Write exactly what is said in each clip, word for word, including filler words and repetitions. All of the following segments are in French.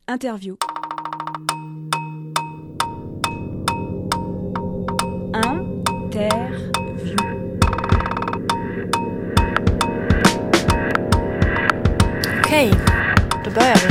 Interview. Interview. Okej, då börjar vi.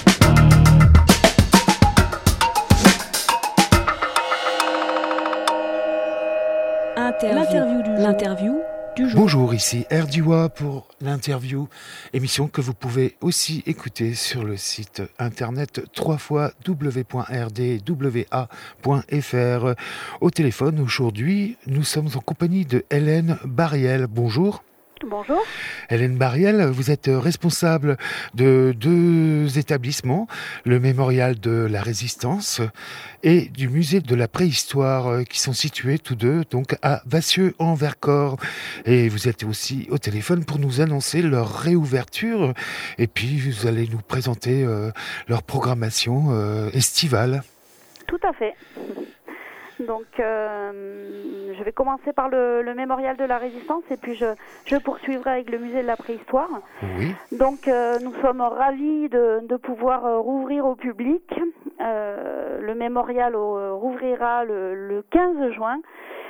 Interview. L'interview du jour. L'interview du jour. Bonjour, ici Erdiwa pour l'interview, émission que vous pouvez aussi écouter sur le site internet w w w point r d w a point f r. Au téléphone aujourd'hui, nous sommes en compagnie de Hélène Bariel. Bonjour. Bonjour. Hélène Bariel, vous êtes responsable de deux établissements, le Mémorial de la Résistance et du Musée de la Préhistoire, qui sont situés tous deux donc à Vassieux-en-Vercors. Et vous êtes aussi au téléphone pour nous annoncer leur réouverture et puis vous allez nous présenter euh, leur programmation euh, estivale. Tout à fait. Donc, euh, je vais commencer par le, le Mémorial de la Résistance et puis je, je poursuivrai avec le Musée de la Préhistoire. Oui. Donc, euh, nous sommes ravis de, de pouvoir euh, rouvrir au public. Euh, le Mémorial euh, rouvrira le, le quinze juin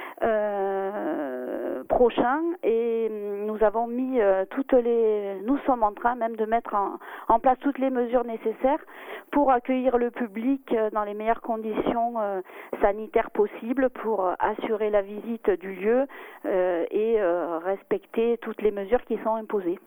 euh, prochain et nous avons mis euh, toutes les... Nous sommes en train même de mettre en, en place toutes les mesures nécessaires pour accueillir le public dans les meilleures conditions euh, sanitaires possibles pour euh, assurer la visite du lieu euh, et euh, respecter toutes les mesures qui sont imposées.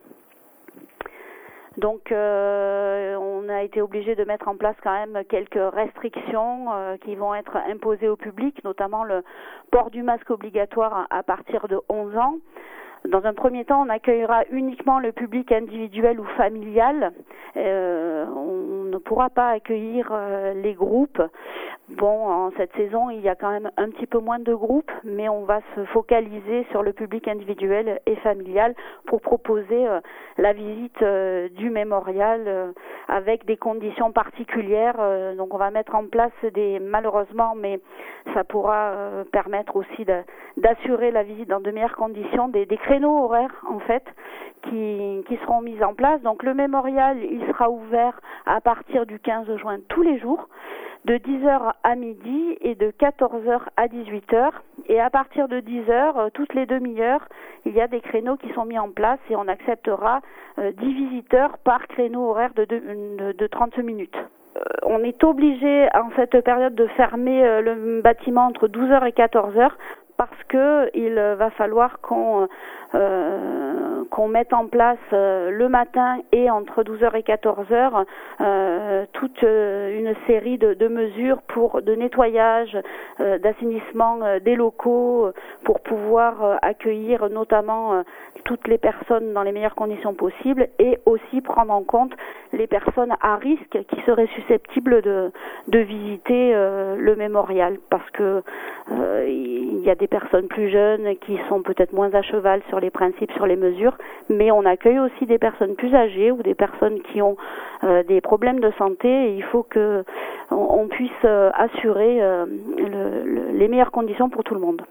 Donc euh, on a été obligé de mettre en place quand même quelques restrictions euh, qui vont être imposées au public, notamment le port du masque obligatoire à partir de onze ans. Dans un premier temps, on accueillera uniquement le public individuel ou familial. Euh, on ne pourra pas accueillir euh, les groupes. Bon, en cette saison, il y a quand même un petit peu moins de groupes, mais on va se focaliser sur le public individuel et familial pour proposer euh, la visite euh, du mémorial euh, avec des conditions particulières. Euh, donc, on va mettre en place des, malheureusement, mais ça pourra euh, permettre aussi de, d'assurer la visite dans de meilleures conditions, des, des créneaux horaires, en fait, qui, qui seront mis en place. Donc, le mémorial, il sera ouvert à partir du quinze juin tous les jours, de dix heures à midi et de quatorze heures à dix-huit heures. Et à partir de dix heures, toutes les demi-heures, il y a des créneaux qui sont mis en place et on acceptera euh, dix visiteurs par créneau horaire de, de, de trente minutes. Euh, on est obligé en cette période de fermer euh, le bâtiment entre douze heures et quatorze heures parce que il va falloir qu'on euh, qu'on mette en place euh, le matin et entre douze heures et quatorze heures euh, toute euh, une série de, de mesures pour de nettoyage, euh, d'assainissement euh, des locaux, euh, pour pouvoir euh, accueillir notamment euh, toutes les personnes dans les meilleures conditions possibles et aussi prendre en compte les personnes à risque qui seraient susceptibles de, de visiter euh, le mémorial parce que euh, il y a des personnes plus jeunes qui sont peut-être moins à cheval sur les principes, sur les mesures, mais on accueille aussi des personnes plus âgées ou des personnes qui ont euh, des problèmes de santé et il faut que on, on puisse euh, assurer euh, le, le, les meilleures conditions pour tout le monde.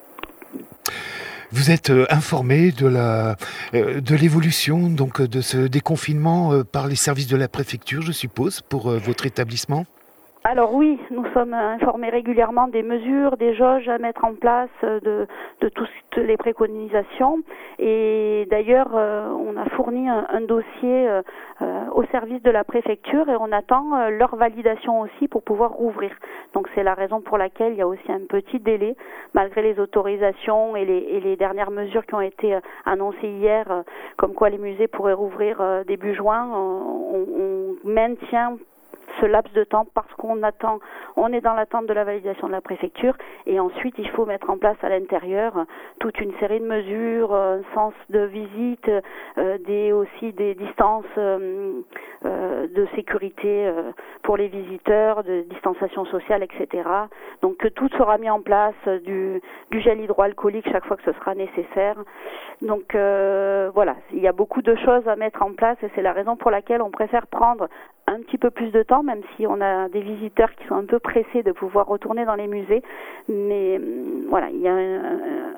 Vous êtes euh, informé de la euh, de l'évolution donc de ce déconfinement euh, par les services de la préfecture, je suppose, pour euh, votre établissement? Alors oui, nous sommes informés régulièrement des mesures, des jauges à mettre en place, de, de toutes les préconisations. Et d'ailleurs, euh, on a fourni un, un dossier euh, au service de la préfecture et on attend euh, leur validation aussi pour pouvoir rouvrir. Donc c'est la raison pour laquelle il y a aussi un petit délai, malgré les autorisations et les, et les dernières mesures qui ont été annoncées hier, euh, comme quoi les musées pourraient rouvrir euh, début juin. On, on maintient ce laps de temps parce qu'on attend, on est dans l'attente de la validation de la préfecture et ensuite il faut mettre en place à l'intérieur toute une série de mesures, un sens de visite, euh, des aussi des distances euh, euh, de sécurité euh, pour les visiteurs, de distanciation sociale, et cetera. Donc que tout sera mis en place, du, du gel hydroalcoolique chaque fois que ce sera nécessaire. Donc euh, voilà, il y a beaucoup de choses à mettre en place et c'est la raison pour laquelle on préfère prendre un petit peu plus de temps, même si on a des visiteurs qui sont un peu pressés de pouvoir retourner dans les musées. Mais voilà, il y a un,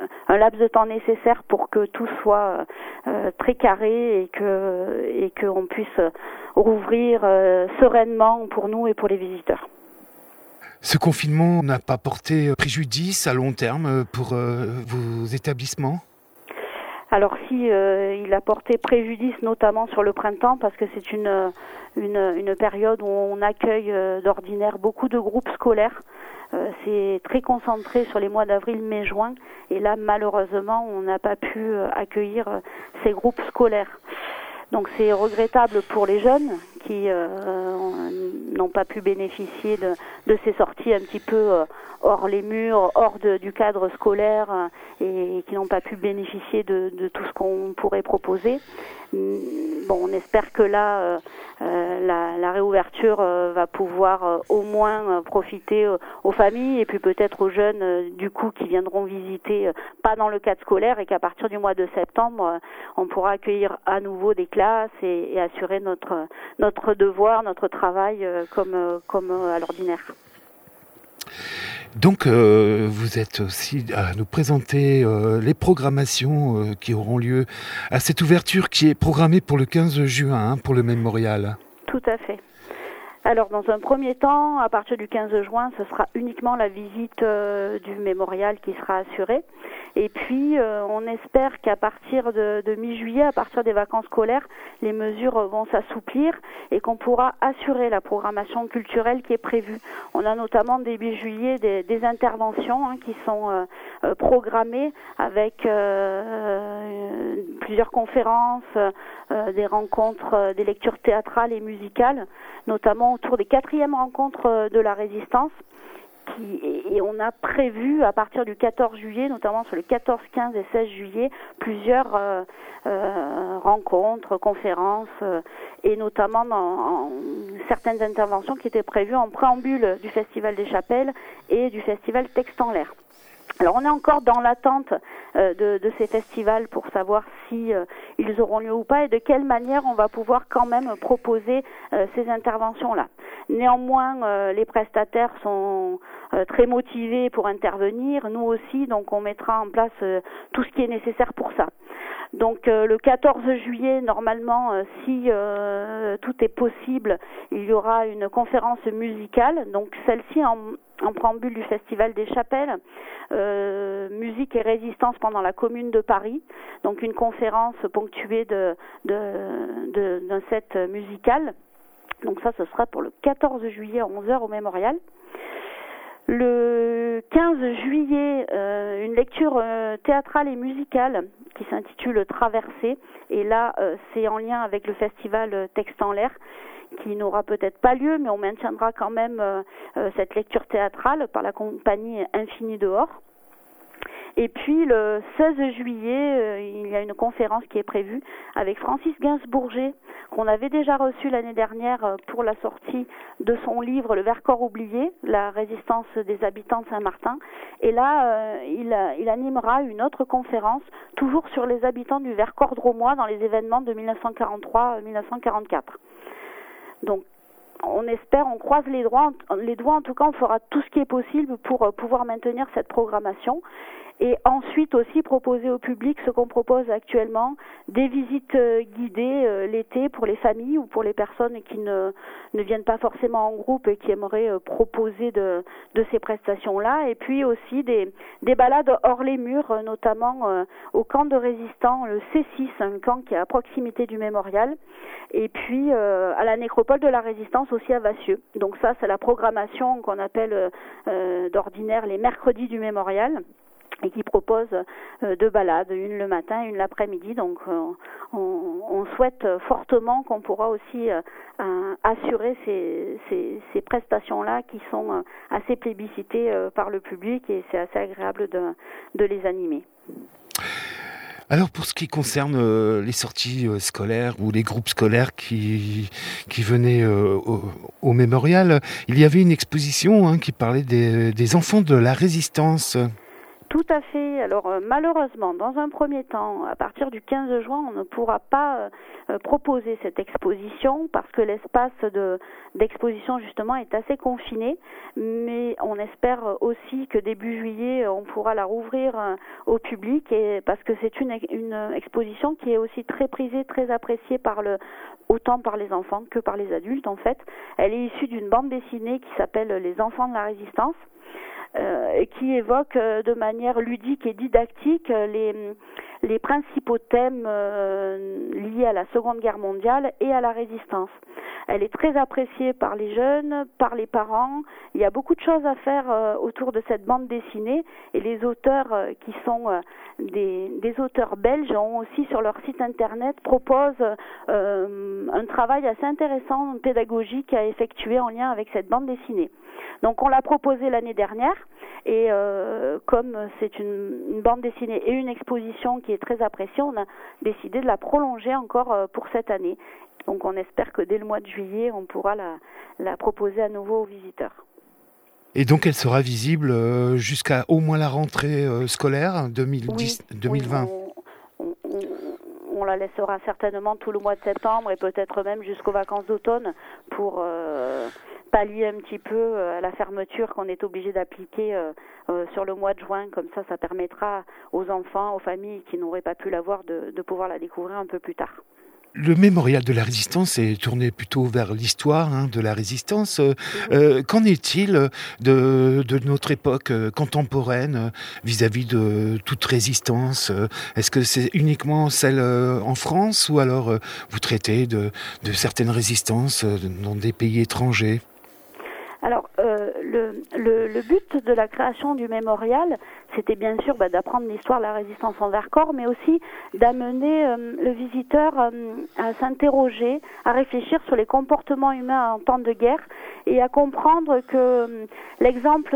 un laps de temps nécessaire pour que tout soit euh, très carré et que et qu'on puisse rouvrir euh, sereinement pour nous et pour les visiteurs. Ce confinement n'a pas porté préjudice à long terme pour euh, vos établissements ? Alors si euh, il a porté préjudice notamment sur le printemps parce que c'est une une, une période où on accueille euh, d'ordinaire beaucoup de groupes scolaires. Euh, c'est très concentré sur les mois d'avril, mai, juin et là malheureusement on n'a pas pu euh, accueillir euh, ces groupes scolaires. Donc c'est regrettable pour les jeunes qui euh, n'ont pas pu bénéficier de, de ces sorties un petit peu euh, hors les murs, hors de, du cadre scolaire euh, et qui n'ont pas pu bénéficier de, de tout ce qu'on pourrait proposer. Bon, on espère que là, euh, euh, la, la réouverture euh, va pouvoir euh, au moins euh, profiter euh, aux familles et puis peut-être aux jeunes euh, du coup qui viendront visiter, euh, pas dans le cadre scolaire et qu'à partir du mois de septembre, euh, on pourra accueillir à nouveau des classes et, et assurer notre notre devoir, notre travail euh, comme euh, comme euh, à l'ordinaire. Donc, euh, vous êtes aussi à nous présenter euh, les programmations euh, qui auront lieu à cette ouverture qui est programmée pour le quinze juin, hein, pour le mémorial. Tout à fait. Alors, dans un premier temps, à partir du quinze juin, ce sera uniquement la visite euh, du mémorial qui sera assurée. Et puis, euh, on espère qu'à partir de, de mi-juillet, à partir des vacances scolaires, les mesures vont s'assouplir et qu'on pourra assurer la programmation culturelle qui est prévue. On a notamment début juillet des, des interventions hein, qui sont euh, euh, programmées avec euh, plusieurs conférences, euh, des rencontres, euh, des lectures théâtrales et musicales, notamment autour des quatrièmes rencontres de la Résistance. Qui, et on a prévu à partir du quatorze juillet, notamment sur le quatorze, quinze et seize juillet, plusieurs euh, euh, rencontres, conférences euh, et notamment dans, en, certaines interventions qui étaient prévues en préambule du Festival des Chapelles et du Festival Texte en l'air. Alors on est encore dans l'attente euh, de, de ces festivals pour savoir si euh, ils auront lieu ou pas et de quelle manière on va pouvoir quand même proposer euh, ces interventions-là. Néanmoins, euh, les prestataires sont euh, très motivés pour intervenir, nous aussi, donc on mettra en place euh, tout ce qui est nécessaire pour ça. Donc euh, le quatorze juillet, normalement, euh, si euh, tout est possible, il y aura une conférence musicale, donc celle-ci en en préambule du Festival des Chapelles, euh, musique et résistance pendant la Commune de Paris, donc une conférence ponctuée de, de, de, d'un set musical. Donc ça, ce sera pour le quatorze juillet à onze heures au Mémorial. Le quinze juillet, euh, une lecture euh, théâtrale et musicale qui s'intitule Traversée. Et là, euh, c'est en lien avec le festival Texte en l'air, qui n'aura peut-être pas lieu, mais on maintiendra quand même euh, euh, cette lecture théâtrale par la compagnie Infini dehors. Et puis le seize juillet, euh, il y a une conférence qui est prévue avec Francis Gainsbourger, qu'on avait déjà reçu l'année dernière euh, pour la sortie de son livre Le Vercors oublié, la résistance des habitants de Saint-Martin. Et là, euh, il, il animera une autre conférence, toujours sur les habitants du Vercors drômois dans les événements de dix-neuf cent quarante-trois dix-neuf cent quarante-quatre. Donc, on espère, on croise les doigts, les doigts, en tout cas, on fera tout ce qui est possible pour euh, pouvoir maintenir cette programmation. Et ensuite aussi proposer au public ce qu'on propose actuellement, des visites euh, guidées euh, l'été pour les familles ou pour les personnes qui ne, ne viennent pas forcément en groupe et qui aimeraient euh, proposer de, de ces prestations-là. Et puis aussi des, des balades hors les murs, euh, notamment euh, au camp de résistants, le C six, un camp qui est à proximité du mémorial. Et puis euh, à la nécropole de la Résistance aussi à Vassieux. Donc ça, c'est la programmation qu'on appelle euh, d'ordinaire les mercredis du mémorial, et qui propose euh, deux balades, une le matin et une l'après-midi. Donc euh, on, on souhaite fortement qu'on pourra aussi euh, euh, assurer ces, ces, ces prestations-là qui sont euh, assez plébiscitées euh, par le public et c'est assez agréable de, de les animer. Alors pour ce qui concerne euh, les sorties euh, scolaires ou les groupes scolaires qui, qui venaient euh, au, au mémorial, il y avait une exposition hein, qui parlait des, des enfants de la Résistance. Tout à fait. Alors euh, malheureusement, dans un premier temps, à partir du quinze juin, on ne pourra pas euh, proposer cette exposition parce que l'espace de, d'exposition justement est assez confiné, mais on espère aussi que début juillet on pourra la rouvrir euh, au public, et parce que c'est une, une exposition qui est aussi très prisée, très appréciée par le, autant par les enfants que par les adultes en fait. Elle est issue d'une bande dessinée qui s'appelle Les Enfants de la Résistance, euh, et qui évoque euh, de manière ludique et didactique euh, les les principaux thèmes euh, liés à la Seconde Guerre mondiale et à la résistance. Elle est très appréciée par les jeunes, par les parents. Il y a beaucoup de choses à faire euh, autour de cette bande dessinée, et les auteurs euh, qui sont euh, des, des auteurs belges ont aussi sur leur site internet proposent euh, un travail assez intéressant pédagogique à effectuer en lien avec cette bande dessinée. Donc on l'a proposé l'année dernière, et euh, comme c'est une, une bande dessinée et une exposition qui est très appréciée, on a décidé de la prolonger encore euh, pour cette année. Donc on espère que dès le mois de juillet, on pourra la, la proposer à nouveau aux visiteurs. Et donc elle sera visible euh, jusqu'à au moins la rentrée euh, scolaire deux mille dix, oui, deux mille vingt. Oui, on, on, on, on la laissera certainement tout le mois de septembre et peut-être même jusqu'aux vacances d'automne pour euh, pallier un petit peu à la fermeture qu'on est obligé d'appliquer euh, euh, sur le mois de juin. Comme ça, ça permettra aux enfants, aux familles qui n'auraient pas pu la voir de, de pouvoir la découvrir un peu plus tard. Le mémorial de la résistance est tourné plutôt vers l'histoire hein, de la résistance. Euh, qu'en est-il de, de notre époque contemporaine vis-à-vis de toute résistance? Est-ce que c'est uniquement celle en France, ou alors vous traitez de, de certaines résistances dans des pays étrangers? Alors, euh, le, le, le but de la création du mémorial, c'était bien sûr bah, d'apprendre l'histoire de la résistance en Vercors, mais aussi d'amener euh, le visiteur euh, à s'interroger, à réfléchir sur les comportements humains en temps de guerre, et à comprendre que euh, l'exemple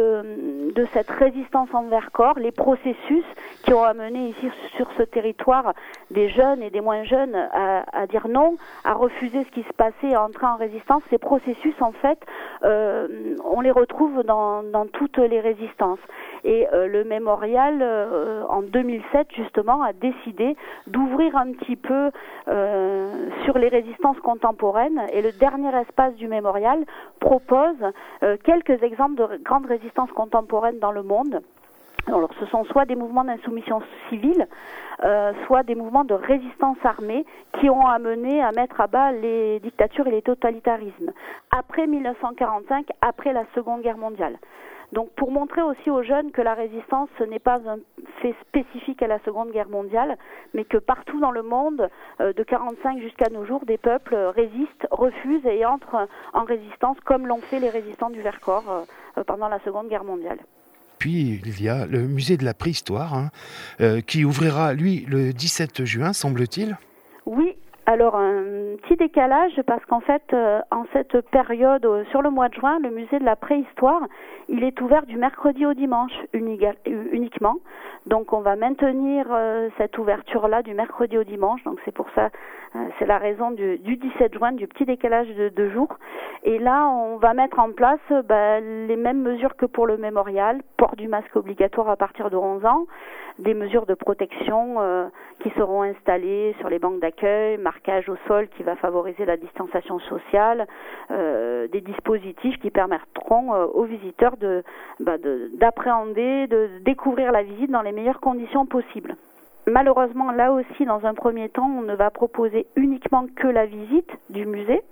de, de cette résistance en Vercors, les processus qui ont amené ici sur ce territoire des jeunes et des moins jeunes à, à dire non, à refuser ce qui se passait, à entrer en résistance, ces processus en fait, euh, on les retrouve dans, dans toutes les résistances. Et euh, le mémorial, euh, en deux mille sept justement, a décidé d'ouvrir un petit peu euh, sur les résistances contemporaines, et le dernier espace du mémorial propose euh, quelques exemples de grandes résistances contemporaines dans le monde. Alors, ce sont soit des mouvements d'insoumission civile, euh, soit des mouvements de résistance armée qui ont amené à mettre à bas les dictatures et les totalitarismes après mille neuf cent quarante-cinq, après la Seconde Guerre mondiale. Donc pour montrer aussi aux jeunes que la résistance, ce n'est pas un fait spécifique à la Seconde Guerre mondiale, mais que partout dans le monde, euh, de quarante-cinq jusqu'à nos jours, des peuples résistent, refusent et entrent en résistance, comme l'ont fait les résistants du Vercors euh, pendant la Seconde Guerre mondiale. Puis il y a le musée de la préhistoire hein, euh, qui ouvrira, lui, le dix-sept juin, semble-t-il. Oui. Alors un petit décalage parce qu'en fait, euh, en cette période, euh, sur le mois de juin, le musée de la préhistoire, il est ouvert du mercredi au dimanche uniga, uniquement. Donc on va maintenir euh, cette ouverture-là du mercredi au dimanche. Donc c'est pour ça, euh, c'est la raison du, du dix-sept juin, du petit décalage de deux jours. Et là, on va mettre en place euh, bah, les mêmes mesures que pour le mémorial, port du masque obligatoire à partir de onze ans, des mesures de protection euh, qui seront installées sur les bancs d'accueil, marquage au sol qui va favoriser la distanciation sociale, euh, des dispositifs qui permettront euh, aux visiteurs de, bah, de, d'appréhender, de découvrir la visite dans les meilleures conditions possibles. Malheureusement, là aussi, dans un premier temps, on ne va proposer uniquement que la visite du musée.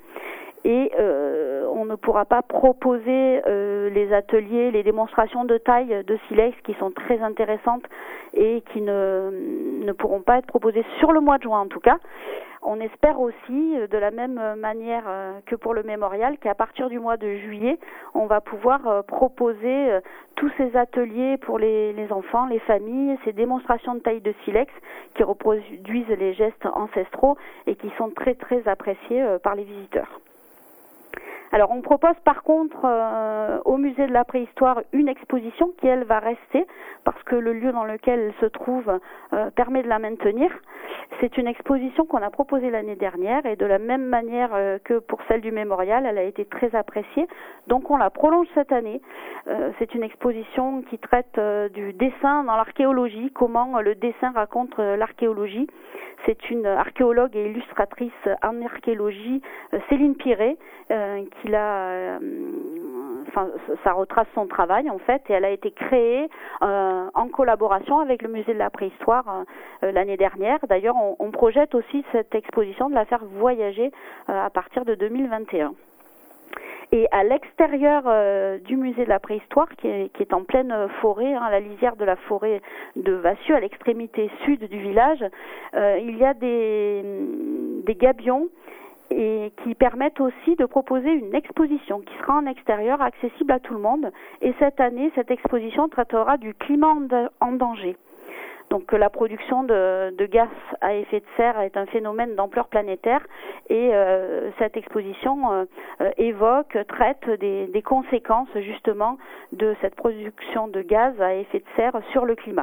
Et euh, on ne pourra pas proposer euh, les ateliers, les démonstrations de taille de silex qui sont très intéressantes et qui ne, ne pourront pas être proposées sur le mois de juin en tout cas. On espère aussi, de la même manière que pour le mémorial, qu'à partir du mois de juillet, on va pouvoir proposer tous ces ateliers pour les, les enfants, les familles, ces démonstrations de taille de silex qui reproduisent les gestes ancestraux et qui sont très très appréciés par les visiteurs. Alors on propose par contre euh, au musée de la préhistoire une exposition qui elle va rester parce que le lieu dans lequel elle se trouve euh, permet de la maintenir. C'est une exposition qu'on a proposée l'année dernière et de la même manière euh, que pour celle du mémorial, elle a été très appréciée. Donc on la prolonge cette année. Euh, c'est une exposition qui traite euh, du dessin dans l'archéologie, comment euh, le dessin raconte euh, l'archéologie. c'est une archéologue et illustratrice en archéologie, Céline Piret, euh, qui l'a... Euh, Enfin, ça retrace son travail en fait, et elle a été créée euh, en collaboration avec le musée de la préhistoire euh, l'année dernière. D'ailleurs, on, on projette aussi cette exposition de la faire voyager euh, à partir de deux mille vingt et un. Et à l'extérieur euh, du musée de la préhistoire, qui est, qui est en pleine forêt, hein, à la lisière de la forêt de Vassieux, à l'extrémité sud du village, euh, il y a des, des gabions et qui permettent aussi de proposer une exposition qui sera en extérieur, accessible à tout le monde. Et cette année, cette exposition traitera du climat en danger. Donc la production de, de gaz à effet de serre est un phénomène d'ampleur planétaire, et euh, cette exposition euh, euh, évoque, traite des, des conséquences justement de cette production de gaz à effet de serre sur le climat.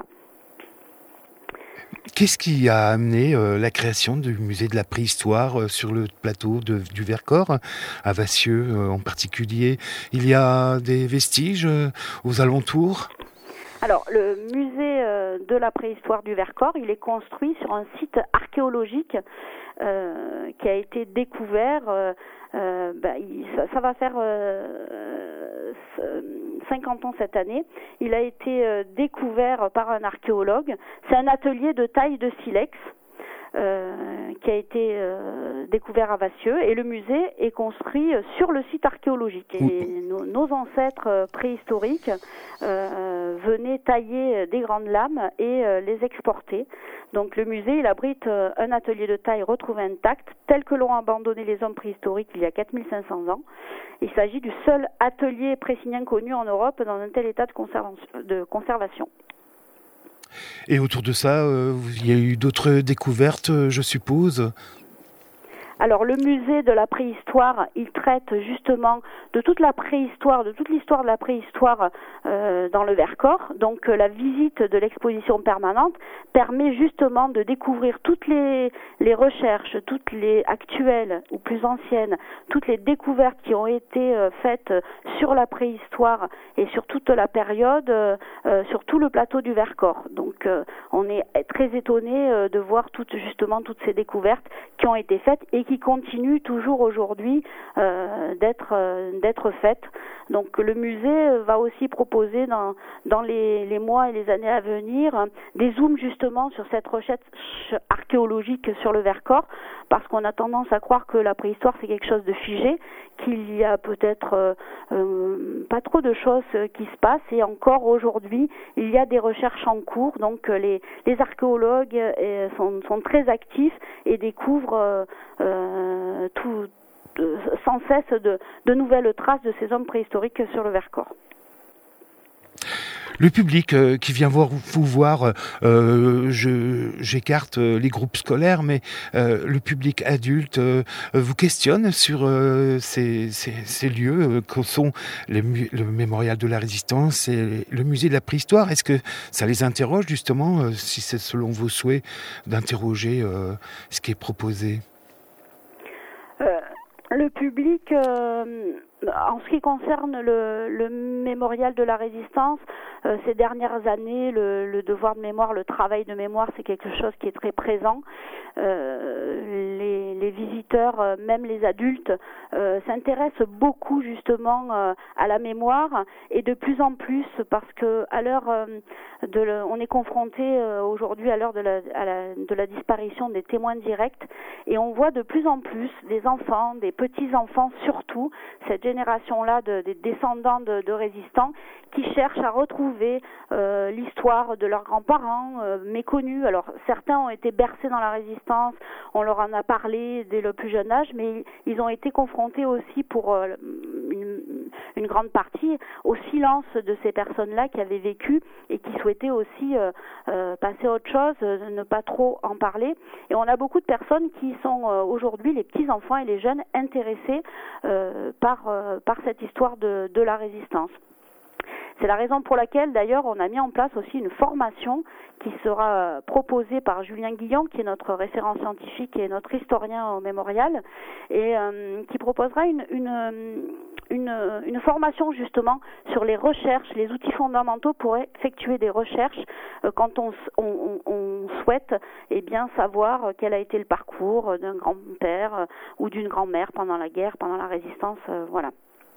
Qu'est-ce qui a amené euh, la création du musée de la préhistoire euh, sur le plateau de, du Vercors, à Vassieux euh, en particulier? Il y a des vestiges euh, aux alentours? Alors, le musée euh, de la préhistoire du Vercors, il est construit sur un site archéologique euh, qui a été découvert. Euh, euh, bah, il, ça, ça va faire euh, cinquante ans cette année. Il a été euh, découvert par un archéologue. C'est un atelier de taille de silex. Euh, qui a été euh, découvert à Vassieux, et le musée est construit sur le site archéologique. Et nos, nos ancêtres euh, préhistoriques euh, venaient tailler des grandes lames et euh, les exporter. Donc le musée, il abrite euh, un atelier de taille retrouvé intact, tel que l'ont abandonné les hommes préhistoriques il y a quatre mille cinq cents ans. Il s'agit du seul atelier précynien connu en Europe dans un tel état de, conserva- de conservation. Et autour de ça, euh, il y a eu d'autres découvertes, euh, je suppose? Alors le musée de la préhistoire, il traite justement de toute la préhistoire, de toute l'histoire de la préhistoire euh, dans le Vercors. Donc euh, la visite de l'exposition permanente permet justement de découvrir toutes les, les recherches, toutes les actuelles ou plus anciennes, toutes les découvertes qui ont été euh, faites sur la préhistoire et sur toute la période, euh, euh, sur tout le plateau du Vercors. Donc euh, on est très étonné euh, de voir toutes, justement toutes ces découvertes qui ont été faites et qui continue toujours aujourd'hui euh, d'être euh, d'être faite. Donc le musée va aussi proposer dans dans les, les mois et les années à venir des zooms justement sur cette recherche archéologique sur le Vercors, parce qu'on a tendance à croire que la préhistoire c'est quelque chose de figé, qu'il y a peut-être euh, euh, pas trop de choses qui se passent, et encore aujourd'hui il y a des recherches en cours. Donc les les archéologues euh, sont sont très actifs et découvrent euh, euh, tout euh, sans cesse de, de nouvelles traces de ces hommes préhistoriques sur le Vercors. Le public euh, qui vient voir, vous voir, euh, je, j'écarte euh, les groupes scolaires, mais euh, le public adulte euh, vous questionne sur euh, ces, ces, ces lieux euh, que sont les, le mémorial de la Résistance et le musée de la préhistoire. Est-ce que ça les interroge justement, euh, si c'est selon vos souhaits, d'interroger euh, ce qui est proposé? euh, Le public... Euh... En ce qui concerne le, le mémorial de la Résistance, euh, ces dernières années, le, le devoir de mémoire, le travail de mémoire, c'est quelque chose qui est très présent. Euh, les, les visiteurs, euh, même les adultes, euh, s'intéressent beaucoup justement euh, à la mémoire, et de plus en plus, parce que à l'heure euh, de, le, on est confronté euh, aujourd'hui à l'heure de la, à la, de la disparition des témoins directs, et on voit de plus en plus des enfants, des petits enfants surtout, cette génération-là de, des descendants de, de résistants, qui cherchent à retrouver euh, l'histoire de leurs grands-parents euh, méconnus. Alors certains ont été bercés dans la résistance, on leur en a parlé dès le plus jeune âge, mais ils ont été confrontés aussi pour euh, une, une grande partie au silence de ces personnes-là qui avaient vécu et qui souhaitaient aussi euh, euh, passer à autre chose, euh, ne pas trop en parler. Et on a beaucoup de personnes qui sont euh, aujourd'hui, les petits-enfants et les jeunes, intéressés euh, par, euh, par cette histoire de, de la résistance. C'est la raison pour laquelle, d'ailleurs, on a mis en place aussi une formation qui sera proposée par Julien Guillon, qui est notre référent scientifique et notre historien au mémorial, et euh, qui proposera une, une, une, une formation justement sur les recherches, les outils fondamentaux pour effectuer des recherches euh, quand on, on, on souhaite eh bien, savoir quel a été le parcours d'un grand-père euh, ou d'une grand-mère pendant la guerre, pendant la résistance, euh, voilà.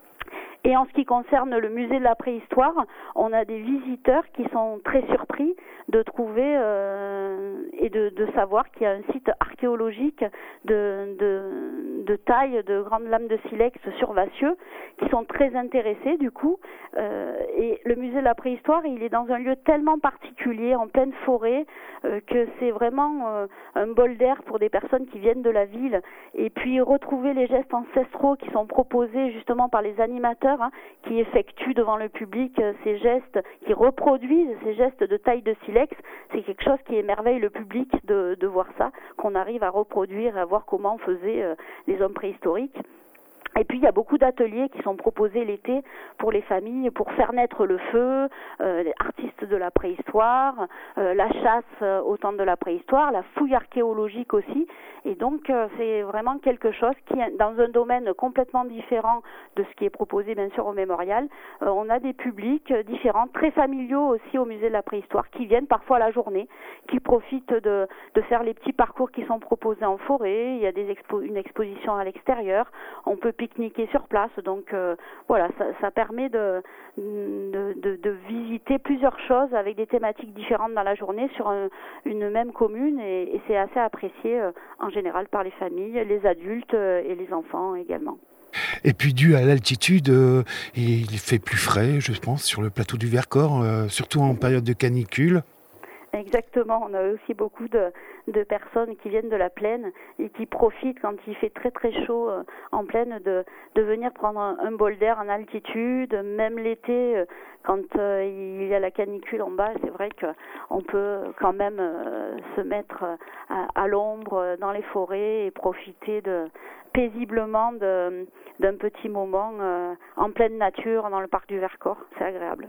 Et en ce qui concerne le musée de la préhistoire, on a des visiteurs qui sont très surpris de trouver euh, et de, de savoir qu'il y a un site archéologique de, de, de taille de grandes lames de silex sur Vassieux, qui sont très intéressés du coup. Euh, et le musée de la préhistoire, il est dans un lieu tellement particulier, en pleine forêt, euh, que c'est vraiment euh, un bol d'air pour des personnes qui viennent de la ville. Et puis retrouver les gestes ancestraux qui sont proposés justement par les animateurs, Hein, qui effectuent devant le public euh, ces gestes, qui reproduisent ces gestes de taille de silex, c'est quelque chose qui émerveille le public de, de voir ça, qu'on arrive à reproduire, à voir comment faisaient euh, les hommes préhistoriques. Et puis il y a beaucoup d'ateliers qui sont proposés l'été pour les familles, pour faire naître le feu, euh, les artistes de la préhistoire, euh, la chasse euh, au temps de la préhistoire, la fouille archéologique aussi. Et donc euh, c'est vraiment quelque chose qui est dans un domaine complètement différent de ce qui est proposé bien sûr au mémorial. Euh, on a des publics différents, très familiaux aussi au musée de la préhistoire, qui viennent parfois la journée, qui profitent de, de faire les petits parcours qui sont proposés en forêt. Il y a des expo- une exposition à l'extérieur. On peut pique-niquer sur place, donc euh, voilà, ça, ça permet de, de, de, de visiter plusieurs choses avec des thématiques différentes dans la journée sur un, une même commune, et, et c'est assez apprécié euh, en général par les familles, les adultes euh, et les enfants également. Et puis dû à l'altitude, euh, il fait plus frais, je pense, sur le plateau du Vercors, euh, surtout en période de canicule. Exactement, on a aussi beaucoup de, de personnes qui viennent de la plaine et qui profitent quand il fait très très chaud euh, en plaine de, de venir prendre un, un bol d'air en altitude, même l'été euh, quand euh, il y a la canicule en bas. C'est vrai qu'on peut quand même euh, se mettre à, à l'ombre dans les forêts et profiter de, paisiblement de, d'un petit moment euh, en pleine nature dans le parc du Vercors. C'est agréable.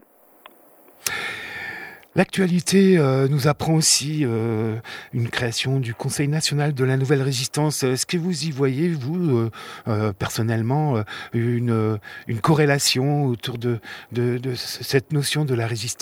L'actualité euh, nous apprend aussi euh, une création du Conseil national de la nouvelle résistance. Est-ce que vous y voyez, vous, euh, euh, personnellement, euh, une, une corrélation autour de, de, de cette notion de la résistance ?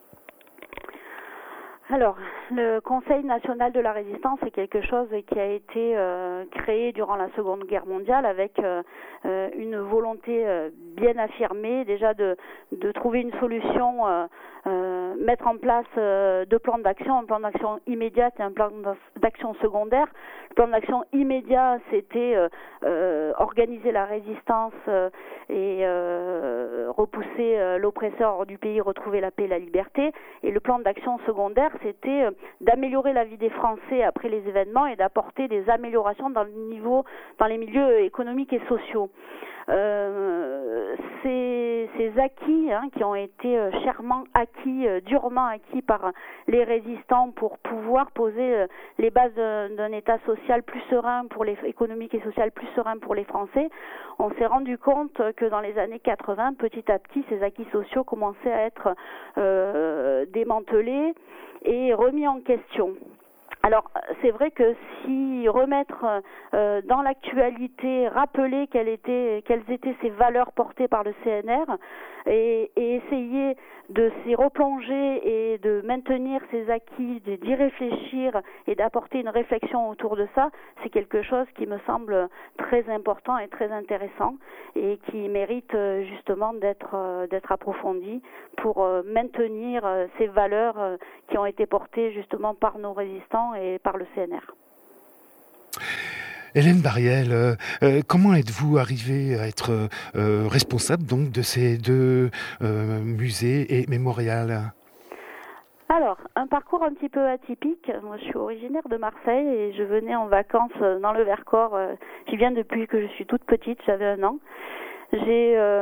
Alors, le Conseil national de la résistance est quelque chose qui a été euh, créé durant la Seconde Guerre mondiale avec euh, euh, une volonté euh, bien affirmée déjà de, de trouver une solution, euh, euh, mettre en place euh, deux plans d'action, un plan d'action immédiat et un plan d'action secondaire. Le plan d'action immédiat, c'était euh, euh, organiser la résistance euh, et euh, repousser euh, l'oppresseur hors du pays, retrouver la paix et la liberté. Et le plan d'action secondaire, c'était euh, d'améliorer la vie des Français après les événements et d'apporter des améliorations dans le niveau, dans les milieux économiques et sociaux. Euh, ces, ces acquis hein, qui ont été euh, chèrement acquis, euh, durement acquis par les résistants pour pouvoir poser euh, les bases de, d'un État social plus serein pour les économique et social plus serein pour les Français, on s'est rendu compte que dans les années quatre-vingts, petit à petit, ces acquis sociaux commençaient à être euh, démantelés et remis en question. Alors, c'est vrai que si remettre euh, dans l'actualité, rappeler quelles étaient, quelles étaient ces valeurs portées par le C N R et, et essayer de s'y replonger et de maintenir ces acquis, d'y réfléchir et d'apporter une réflexion autour de ça, c'est quelque chose qui me semble très important et très intéressant et qui mérite justement d'être, d'être approfondi pour maintenir ces valeurs qui ont été portées justement par nos résistants et par le C N R. Hélène Bariel, euh, euh, comment êtes-vous arrivée à être euh, responsable donc de ces deux euh, musées et mémorials ? Alors, un parcours un petit peu atypique. Moi, je suis originaire de Marseille et je venais en vacances dans le Vercors. J'y viens depuis que je suis toute petite, j'avais un an. J'ai euh,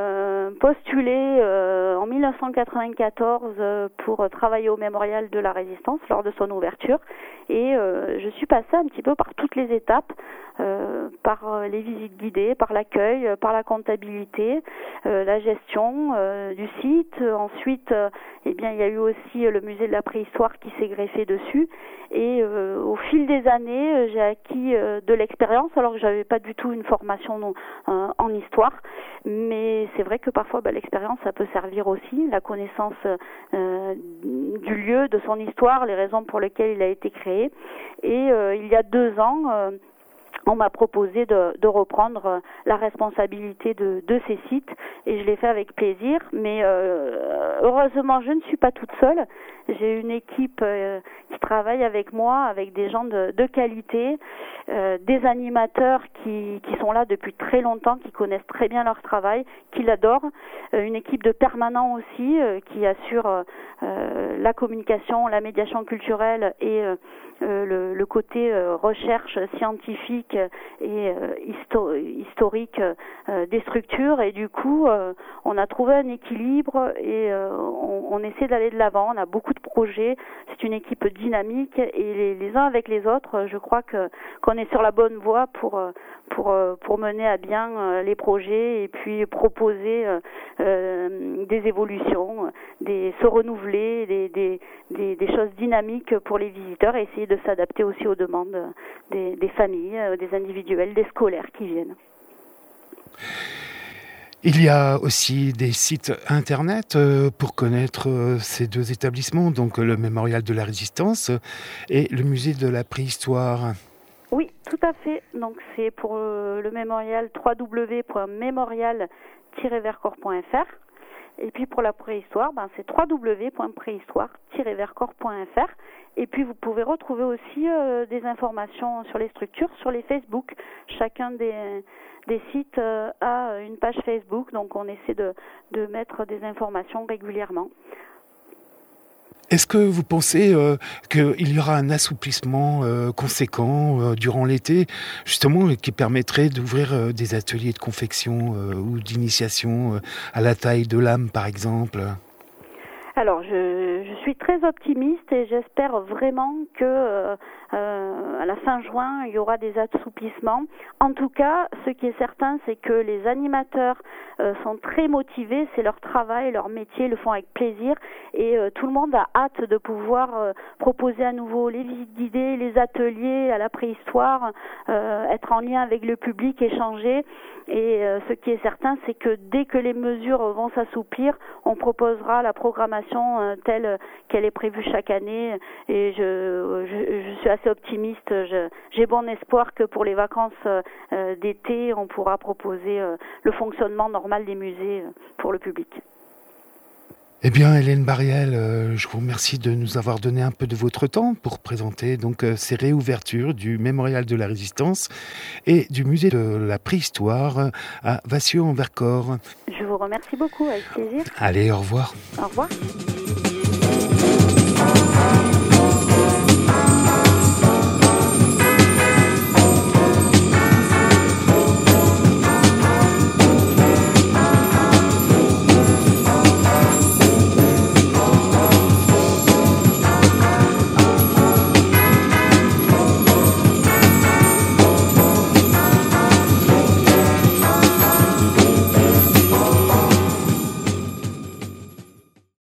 euh, postulé euh, en mille neuf cent quatre-vingt-quatorze euh, pour travailler au Mémorial de la Résistance lors de son ouverture. Et euh, je suis passée un petit peu par toutes les étapes, euh, par les visites guidées, par l'accueil, euh, par la comptabilité, euh, la gestion euh, du site. Ensuite, euh, eh bien, il y a eu aussi le musée de la préhistoire qui s'est greffé dessus. Et euh, au fil des années, euh, j'ai acquis euh, de l'expérience, alors que j'avais pas du tout une formation non, euh, en histoire. Mais c'est vrai que parfois, bah, l'expérience, ça peut servir aussi, la connaissance euh, du lieu, de son histoire, les raisons pour lesquelles il a été créé. Et euh, il y a deux ans, euh, on m'a proposé de, de reprendre la responsabilité de, de ces sites et je l'ai fait avec plaisir. Mais euh, heureusement, je ne suis pas toute seule. J'ai une équipe euh, qui travaille avec moi, avec des gens de, de qualité, euh, des animateurs qui, qui sont là depuis très longtemps, qui connaissent très bien leur travail, qui l'adorent, euh, une équipe de permanents aussi euh, qui assure euh, la communication, la médiation culturelle et euh, euh, le, le côté euh, recherche scientifique et euh, histo- historique euh, des structures. Et du coup, euh, on a trouvé un équilibre et euh, on, on essaie d'aller de l'avant. On a beaucoup de projets, c'est une équipe dynamique et les, les uns avec les autres, je crois que qu'on est sur la bonne voie pour pour pour mener à bien les projets et puis proposer euh, des évolutions, des se renouveler, des, des des des choses dynamiques pour les visiteurs et essayer de s'adapter aussi aux demandes des, des familles, des individuels, des scolaires qui viennent. Il y a aussi des sites internet pour connaître ces deux établissements, donc le Mémorial de la Résistance et le Musée de la Préhistoire. Oui, tout à fait. Donc c'est pour le Mémorial w w w point mémorial tiret vercors point f r et puis pour la préhistoire, ben, c'est w w w point préhistoire tiret vercors point f r. Et puis vous pouvez retrouver aussi euh, des informations sur les structures sur les Facebook. Chacun des, des sites euh, a une page Facebook, donc on essaie de, de mettre des informations régulièrement. Est-ce que vous pensez euh, qu'il y aura un assouplissement euh, conséquent euh, durant l'été, justement, qui permettrait d'ouvrir euh, des ateliers de confection euh, ou d'initiation euh, à la taille de lame, par exemple ? Alors, je, je suis très optimiste et j'espère vraiment que euh, euh, à la fin juin, il y aura des assouplissements. En tout cas, ce qui est certain, c'est que les animateurs euh, sont très motivés, c'est leur travail, leur métier, ils le font avec plaisir et euh, tout le monde a hâte de pouvoir euh, proposer à nouveau les visites guidées, les ateliers à la préhistoire, euh, être en lien avec le public, échanger. Et euh, ce qui est certain, c'est que dès que les mesures vont s'assouplir, on proposera la programmation euh, telle qu'elle est prévue chaque année. Et je, je, je suis assez optimiste. Je, j'ai bon espoir que pour les vacances euh, d'été, on pourra proposer euh, le fonctionnement normal des musées euh, pour le public. Eh bien, Hélène Bariel, euh, je vous remercie de nous avoir donné un peu de votre temps pour présenter donc euh, ces réouvertures du Mémorial de la Résistance et du Musée de la Préhistoire à Vassieux-en-Vercors. Je vous remercie beaucoup, avec plaisir. Allez, au revoir. Au revoir.